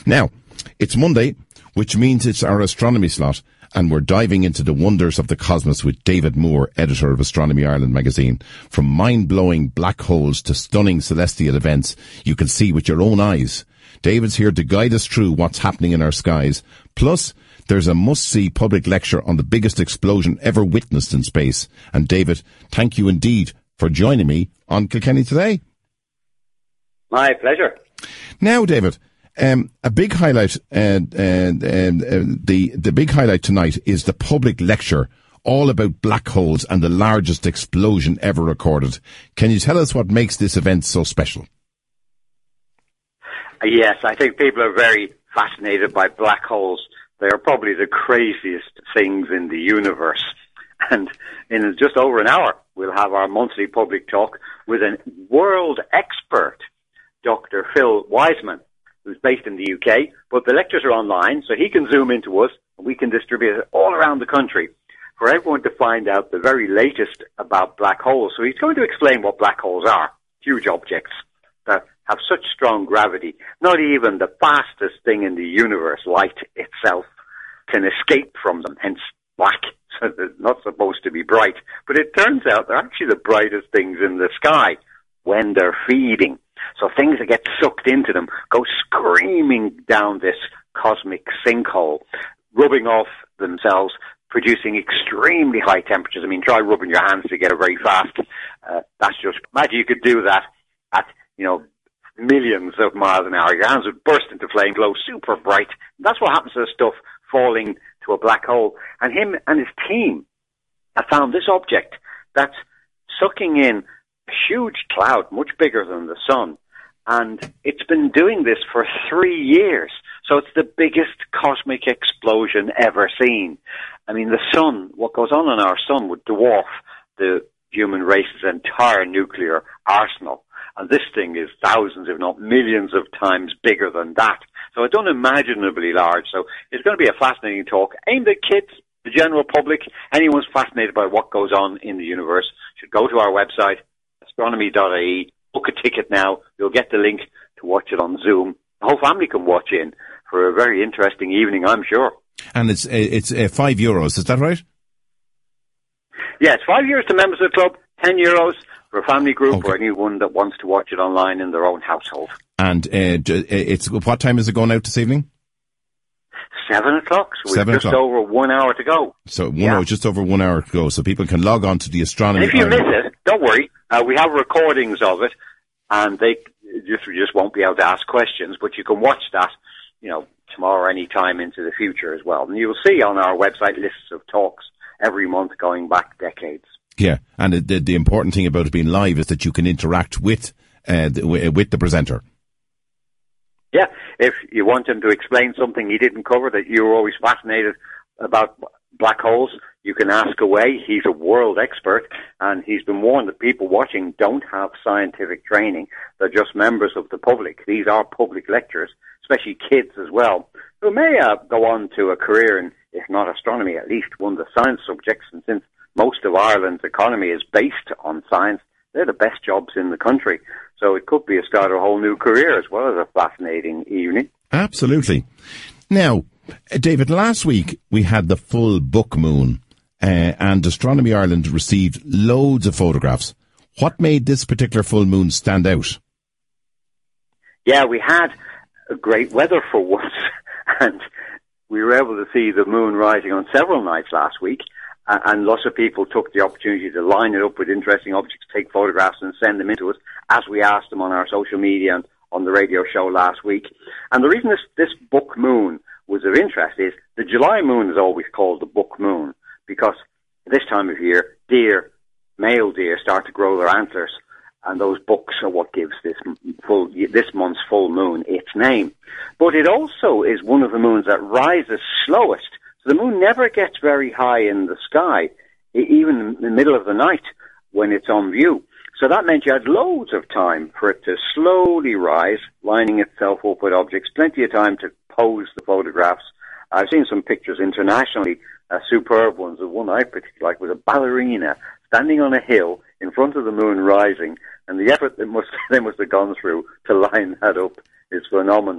Now, it's Monday, which means it's our astronomy slot, and we're diving into the wonders of the cosmos with David Moore, editor of Astronomy Ireland magazine. From mind-blowing black holes to stunning celestial events you can see with your own eyes. David's here to guide us through what's happening in our skies. Plus, there's a must-see public lecture on the biggest explosion ever witnessed in space. And David, thank you indeed for joining me on Kilkenny Today. My pleasure. Now, David, a big highlight, the big highlight tonight is the public lecture all about black holes and the largest explosion ever recorded. Can you tell us what makes this event so special? Yes, I think people are very fascinated by black holes. They are probably the craziest things in the universe. And in just over an hour, we'll have our monthly public talk with a world expert, Dr. Phil Wiseman, who's based in the UK, but the lectures are online, so he can zoom into us, and we can distribute it all around the country for everyone to find out the very latest about black holes. So he's going to explain what black holes are, huge objects that have such strong gravity. Not even the fastest thing in the universe, light itself, can escape from them, hence black. So they're not supposed to be bright. But it turns out they're actually the brightest things in the sky when they're feeding. So things that get sucked into them go screaming down this cosmic sinkhole, rubbing off themselves, producing extremely high temperatures. I mean, try rubbing your hands together very fast. That's just, imagine you could do that at, millions of miles an hour. Your hands would burst into flame, glow super bright. That's what happens to the stuff falling to a black hole. And him and his team have found this object that's sucking in a huge cloud, much bigger than the sun. And it's been doing this for 3 years. So it's the biggest cosmic explosion ever seen. I mean, the sun, what goes on in our sun would dwarf the human race's entire nuclear arsenal. And this thing is thousands, if not millions of times bigger than that. So it's unimaginably large. So it's going to be a fascinating talk aimed at kids, the general public. Anyone who's fascinated by what goes on in the universe should go to our website, astronomy.ie, book a ticket now. You'll get the link to watch it on Zoom. The whole family can watch in for a very interesting evening, I'm sure. And it's €5, is that right? Yes, €5 to members of the club, €10 for a family group or anyone that wants to watch it online in their own household. And it's what time is it going out this evening? 7 o'clock. So we've just over 1 hour to go. So hour, just over 1 hour to go. So people can log on to the astronomy. And if you miss it, don't worry. We have recordings of it, and they just won't be able to ask questions. But you can watch that, tomorrow or any time into the future as well. And you'll see on our website lists of talks every month going back decades. Yeah, and the important thing about it being live is that you can interact with the presenter. Yeah, if you want him to explain something he didn't cover that you're always fascinated about black holes, you can ask away. He's a world expert, and he's been warned that people watching don't have scientific training. They're just members of the public. These are public lectures, especially kids as well, who may go on to a career in, if not astronomy, at least one of the science subjects. And since most of Ireland's economy is based on science, they're the best jobs in the country. So it could be a start of a whole new career as well as a fascinating evening. Absolutely. Now, David, last week we had the full book moon, and Astronomy Ireland received loads of photographs. What made this particular full moon stand out? Yeah, we had great weather for once, and we were able to see the moon rising on several nights last week. And lots of people took the opportunity to line it up with interesting objects, take photographs and send them into us, as we asked them on our social media and on the radio show last week. And the reason this book moon was of interest is the July moon is always called the book moon, because this time of year, male deer start to grow their antlers, and those bucks are what gives this month's full moon its name. But it also is one of the moons that rises slowest. So the moon never gets very high in the sky, even in the middle of the night when it's on view. So that meant you had loads of time for it to slowly rise, lining itself up with objects, plenty of time to pose the photographs. I've seen some pictures internationally, superb ones. The one I particularly like was a ballerina standing on a hill in front of the moon rising, and the effort they must have gone through to line that up is phenomenal.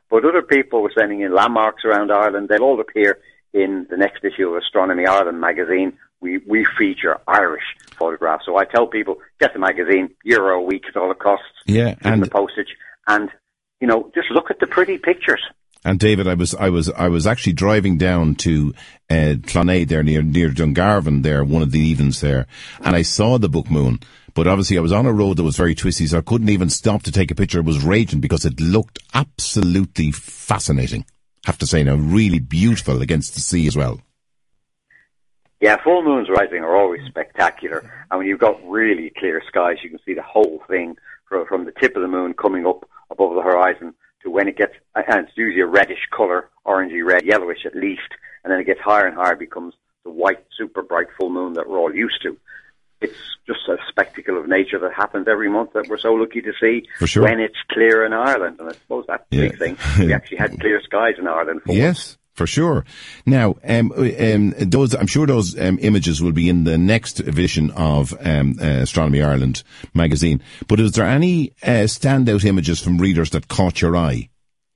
But other people were sending in landmarks around Ireland. They'll all appear in the next issue of Astronomy Ireland magazine. We feature Irish photographs. So I tell people, get the magazine, €1 a week is all it costs. Yeah, and the postage. And, just look at the pretty pictures. And David, I was actually driving down to Clonade there near Dungarvan there, one of the evenings there, and I saw the Book Moon. But obviously I was on a road that was very twisty, so I couldn't even stop to take a picture. It was raging because it looked absolutely fascinating. Have to say now, really beautiful against the sea as well. Yeah, full moons rising are always spectacular. And when you've got really clear skies, you can see the whole thing from the tip of the moon coming up above the horizon to when it gets, and it's usually a reddish colour, orangey red, yellowish at least, and then it gets higher and higher, becomes the white, super bright full moon that we're all used to. It's just a spectacle of nature that happens every month that we're so lucky to see. For sure. When it's clear in Ireland. And I suppose that's the big thing. We actually had clear skies in Ireland for once. For sure. Now, I'm sure those images will be in the next edition of Astronomy Ireland magazine. But is there any standout images from readers that caught your eye?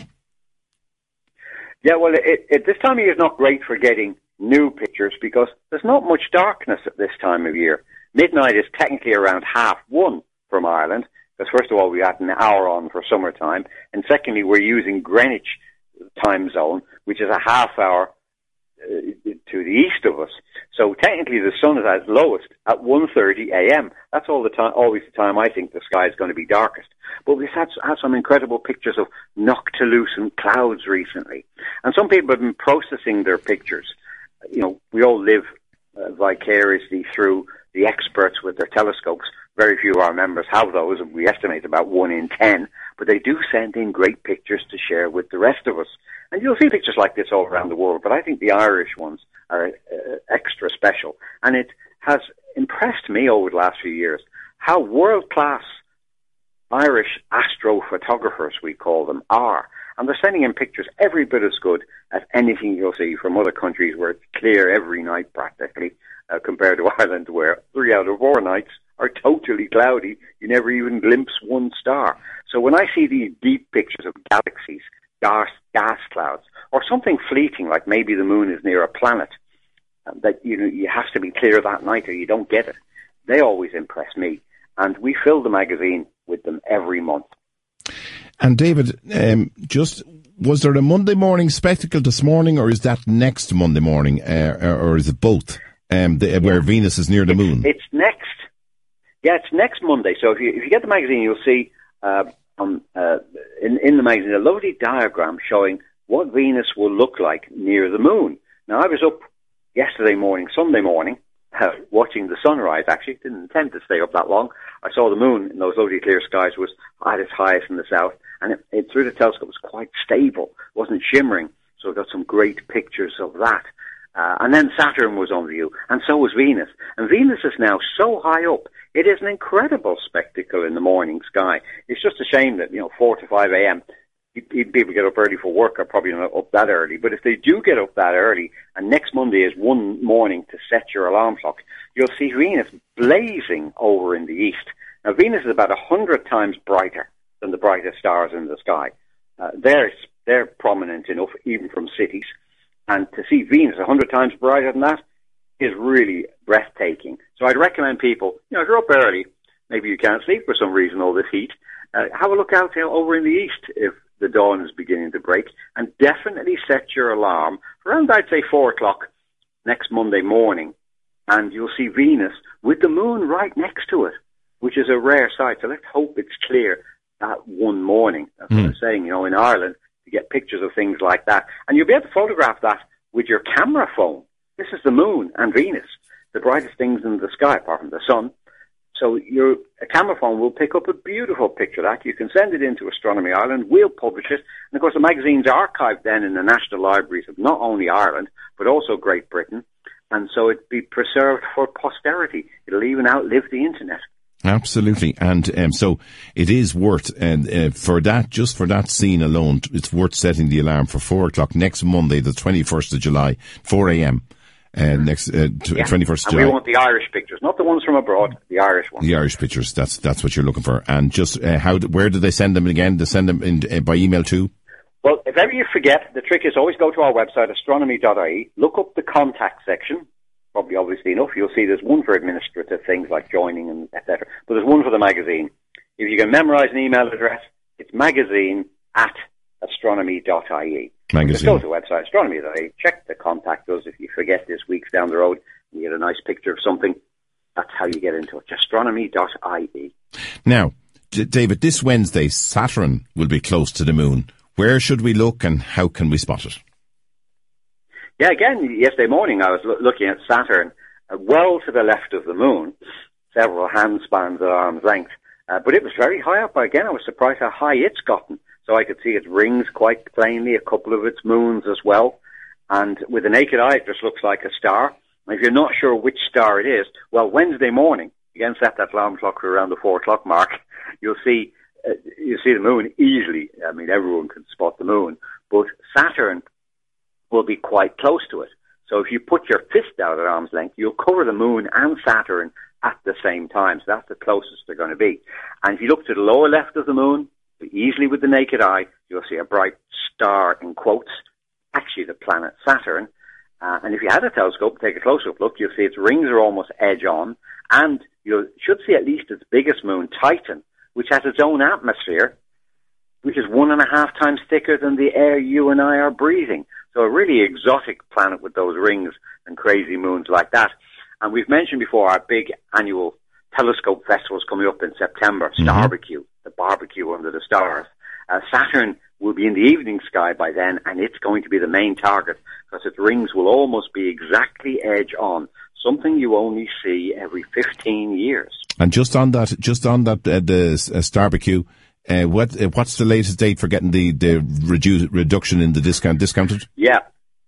Yeah, well, this time of year is not great for getting new pictures because there's not much darkness at this time of year. Midnight is technically around 1:30 from Ireland, because first of all, we had an hour on for summertime, and secondly, we're using Greenwich time zone, which is a half hour to the east of us. So technically, the sun is at its lowest at 1:30 a.m. That's always the time I think the sky is going to be darkest. But we've had some incredible pictures of noctilucent clouds recently, and some people have been processing their pictures. We all live vicariously through the experts with their telescopes. Very few of our members have those, and we estimate about 1 in 10, but they do send in great pictures to share with the rest of us. And you'll see pictures like this all around the world, but I think the Irish ones are extra special. And it has impressed me over the last few years how world-class Irish astrophotographers, we call them, are. And they're sending in pictures every bit as good as anything you'll see from other countries where it's clear every night practically, compared to Ireland where 3 out of 4 nights are totally cloudy. You never even glimpse one star. So when I see these deep pictures of galaxies, gas clouds, or something fleeting like maybe the moon is near a planet, that you have to be clear that night or you don't get it, they always impress me. And we fill the magazine with them every month. And David, was there a Monday morning spectacle this morning, or is that next Monday morning, or is it both? Where Venus is near the moon. It's next. Yeah, it's next Monday. So if you get the magazine, you'll see in the magazine a lovely diagram showing what Venus will look like near the moon. Now, I was up Sunday morning, watching the sunrise. Actually, didn't intend to stay up that long. I saw the moon in those lovely clear skies was at its highest in the south, and it through the telescope was quite stable, wasn't shimmering. So I got some great pictures of that. And then Saturn was on view, and so was Venus. And Venus is now so high up, it is an incredible spectacle in the morning sky. It's just a shame that, 4 to 5 a.m., people get up early for work are probably not up that early. But if they do get up that early, and next Monday is one morning to set your alarm clock, you'll see Venus blazing over in the east. Now, Venus is about 100 times brighter than the brightest stars in the sky. They're prominent enough, even from cities. And to see Venus 100 times brighter than that is really breathtaking. So I'd recommend people, if you're up early, maybe you can't sleep for some reason, all this heat, have a look out over in the east if the dawn is beginning to break, and definitely set your alarm for around, I'd say, 4 o'clock next Monday morning, and you'll see Venus with the moon right next to it, which is a rare sight. So let's hope it's clear that one morning. That's what I'm saying, in Ireland, to get pictures of things like that. And you'll be able to photograph that with your camera phone. This is the moon and Venus, the brightest things in the sky, apart from the sun. So a camera phone will pick up a beautiful picture of that. You can send it into Astronomy Ireland. We'll publish it. And, of course, the magazine's archived then in the national libraries of not only Ireland, but also Great Britain. And so it'll be preserved for posterity. It'll even outlive the Internet. Absolutely. And so it is worth, for that scene alone, it's worth setting the alarm for 4 o'clock next Monday, the 21st of July, 4 a.m. 21st of July. And we want the Irish pictures, not the ones from abroad, the Irish ones. The Irish pictures, that's what you're looking for. And just, where do they send them again? They send them by email too? Well, if ever you forget, the trick is always go to our website, astronomy.ie, look up the contact section. Probably obviously enough, you'll see there's one for administrative things like joining and etc. But there's one for the magazine. If you can memorize an email address, it's magazine@astronomy.ie. Magazine. Just go to the website, astronomy.ie, check the contact us. If you forget this week's down the road, you get a nice picture of something. That's how you get in touch, astronomy.ie. Now, David, this Wednesday, Saturn will be close to the moon. Where should we look and how can we spot it? Yeah, again, yesterday morning I was looking at Saturn well to the left of the moon, several handspans at arm's length, but it was very high up. Again, I was surprised how high it's gotten. So I could see its rings quite plainly, a couple of its moons as well. And with the naked eye, it just looks like a star. And if you're not sure which star it is, well, Wednesday morning, again, set that alarm clock for around the 4 o'clock mark, you'll see the moon easily. I mean, everyone can spot the moon, but Saturn will be quite close to it. So if you put your fist out at arm's length, you'll cover the moon and Saturn at the same time. So that's the closest they're going to be. And if you look to the lower left of the moon, easily with the naked eye, you'll see a bright star in quotes, actually the planet Saturn. And if you had a telescope, take a close-up look, you'll see its rings are almost edge-on, and you should see at least its biggest moon, Titan, which has its own atmosphere, which is 1.5 times thicker than the air you and I are breathing. So a really exotic planet with those rings and crazy moons like that. And we've mentioned before our big annual telescope festival is coming up in September, Starbarbecue, the barbecue under the stars. Saturn will be in the evening sky by then, and it's going to be the main target because its rings will almost be exactly edge on, something you only see every 15 years. And just on that, the Starbarbecue, what's the latest date for getting the reduction in the discounted? Yeah.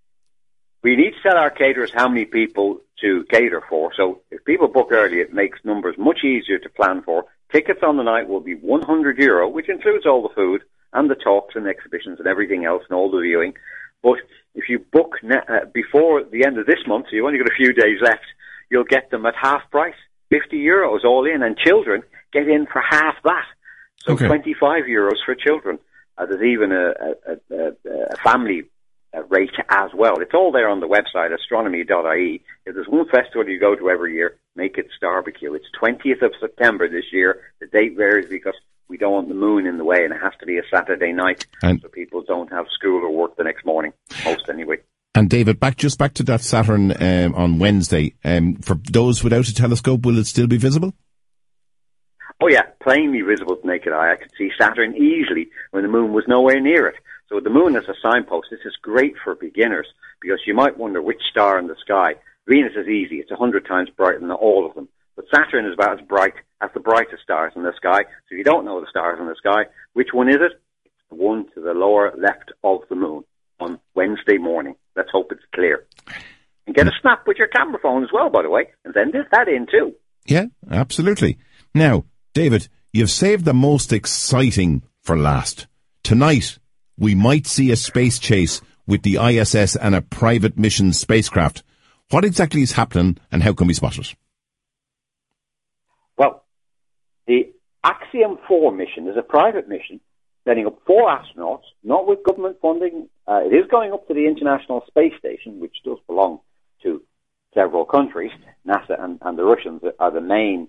We need to tell our caterers how many people to cater for. So if people book early, it makes numbers much easier to plan for. Tickets on the night will be €100, which includes all the food and the talks and exhibitions and everything else and all the viewing. But if you book before the end of this month, so you've only got a few days left, you'll get them at half price, €50 all in, and children get in for half that. So okay. €25 for children. There's even a family rate as well. It's all there on the website, astronomy.ie. If there's one festival you go to every year, make it Starbarbecue. It's 20th of September this year. The date varies because we don't want the moon in the way, and it has to be a Saturday night so people don't have school or work the next morning, most anyway. And David, back to that Saturn on Wednesday. For those without a telescope, will it still be visible? Oh yeah, plainly visible to naked eye. I could see Saturn easily when the moon was nowhere near it. So the moon as a signpost, this is great for beginners because you might wonder which star in the sky. Venus is easy. It's 100 times brighter than all of them. But Saturn is about as bright as the brightest stars in the sky. So if you don't know the stars in the sky, which one is it? It's the one to the lower left of the moon on Wednesday morning. Let's hope it's clear. And get a snap with your camera phone as well, by the way, and send that in too. Yeah, absolutely. Now, David, you've saved the most exciting for last. Tonight, we might see a space chase with the ISS and a private mission spacecraft. What exactly is happening and how can we spot it? Well, the Axiom 4 mission is a private mission sending up 4 astronauts, not with government funding. It is going up to the International Space Station, which does belong to several countries. NASA and the Russians are the main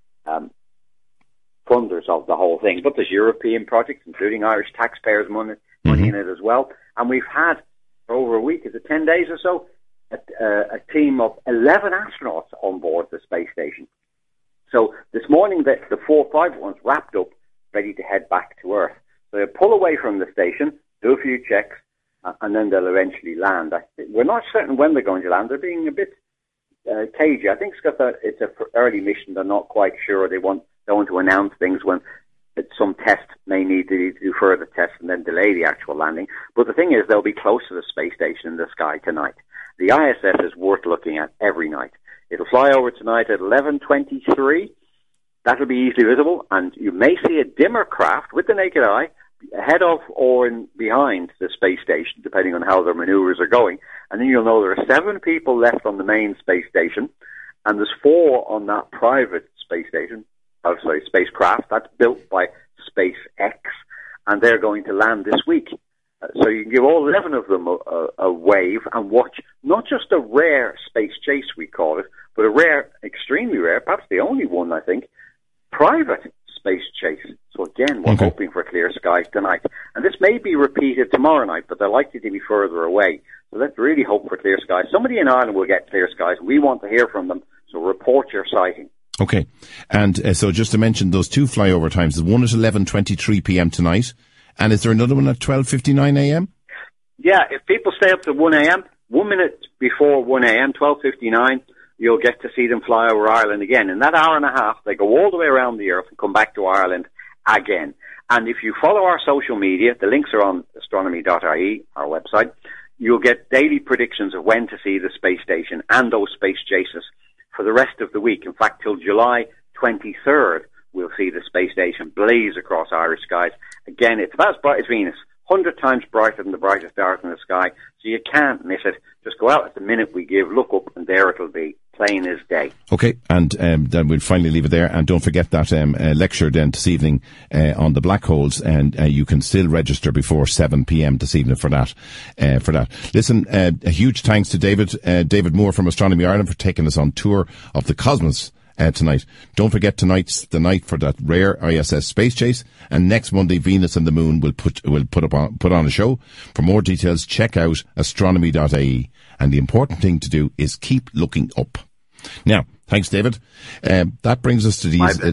funders of the whole thing. But there's European projects, including Irish taxpayers' money in it as well. And we've had, for over a week, is it 10 days or so, a team of 11 astronauts on board the space station. So this morning, the 4 private ones wrapped up, ready to head back to Earth. So they'll pull away from the station, do a few checks, and then they'll eventually land. We're not certain when they're going to land. They're being a bit cagey. I think it's an early mission. They're not quite sure. They want to announce things when some tests may need to do further tests and then delay the actual landing. But the thing is, they'll be close to the space station in the sky tonight. The ISS is worth looking at every night. It'll fly over tonight at 11:23. That'll be easily visible, and you may see a dimmer craft with the naked eye ahead of or behind the space station, depending on how their maneuvers are going. And then you'll know there are 7 people left on the main space station, and there's 4 on that private space station. Spacecraft that's built by SpaceX, and they're going to land this week. So you can give all 11 of them a wave and watch not just a rare space chase, we call it, but a rare, extremely rare, perhaps the only one, I think, private space chase. So again, we're hoping for clear skies tonight. And this may be repeated tomorrow night, but they're likely to be further away. So let's really hope for clear skies. Somebody in Ireland will get clear skies. We want to hear from them, so report your sighting. Okay. And so just to mention those two flyover times, there's one at 11:23 p.m. tonight, and is there another one at 12:59 a.m.? Yeah, if people stay up to 1 a.m., 1 minute before 1 a.m., 12:59, you'll get to see them fly over Ireland again. In that hour and a half, they go all the way around the Earth and come back to Ireland again. And if you follow our social media, the links are on astronomy.ie, our website, you'll get daily predictions of when to see the space station and those space chases for the rest of the week. In fact, till July 23rd, we'll see the space station blaze across Irish skies. Again, it's about as bright as Venus, 100 times brighter than the brightest stars in the sky, so you can't miss it. Just go out at the minute we give, look up, and there it'll be, plain as day. Okay, and then we'll finally leave it there. And don't forget that lecture then this evening on the black holes, and you can still register before 7 p.m. this evening for that. Listen, a huge thanks to David Moore from Astronomy Ireland for taking us on tour of the cosmos tonight. Don't forget tonight's the night for that rare ISS space chase, and next Monday Venus and the Moon will put on a show. For more details, check out astronomy.ie, and the important thing to do is keep looking up. Now, thanks, David. That brings us to these